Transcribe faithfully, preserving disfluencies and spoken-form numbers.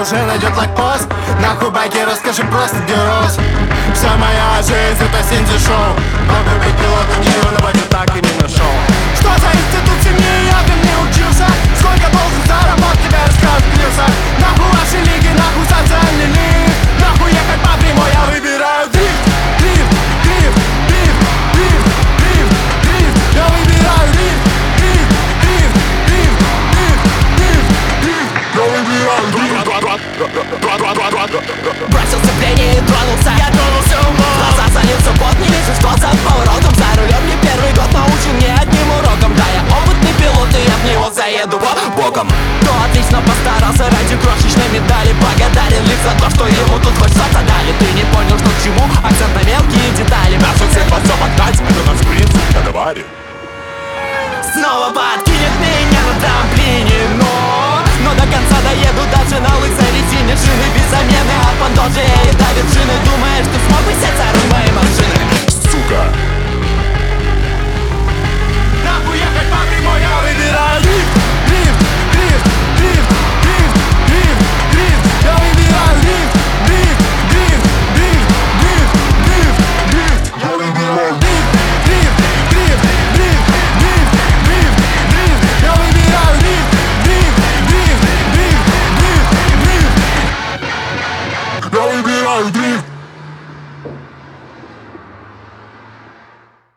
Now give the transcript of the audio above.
уже найдет лайкпост. Нахуй байки, расскажи просто, где рос. Вся моя жизнь это Синди-шоу. Могу быть пилотом, ничего на баке так и не нашел. Что за институт семьи, я там не учился. Сколько должен заработать, тебе расскажут в плюсах. Нахуй ваши лиги, нахуй социальный лифт. Нахуй ехать по прямой, я выбираю дрифт. Дрифт, дрифт, дрифт, дрифт, дрифт, дрифт. Я выбираю дрифт, дрифт, дрифт, дрифт, дрифт, дрифт, дрифт. Я выбираю дрифт. Бросил сцепление и тронулся. Я тронулся умом. Глаза залился пот, не вижу, что за поворотом. За рулем не первый год научил мне одним уроком. Да, я опытный пилот, и я в него заеду боком. Кто отлично постарался ради крошечной медали. Благодарен лишь за то, что ему тут хоть что-то дали. Ты не понял, что к чему, акцент на мелкие детали. Наша цель под все поддать, это наш принцип, это варит. Снова подкинет меня на трамплине, но Но до конца доеду даже на лысой резине. Шины без замены, от подножия и до вершины. Думаешь, ты смог бы сесть за руль моей машины? Сука. Нахуй ехать по прямой, я выбираю дрифт, дрифт, дрифт, дрифт, дрифт, дрифт, дрифт. Я выбираю дрифт, дрифт, дрифт, дрифт, дрифт, дрифт, дрифт. Я выбираю дрифт, дрифт, дрифт, дрифт, дрифт, дрифт, дрифт. Я выбираю дрифт, дрифт, дрифт, дрифт, дрифт, дрифт. Я выбираю дрифт.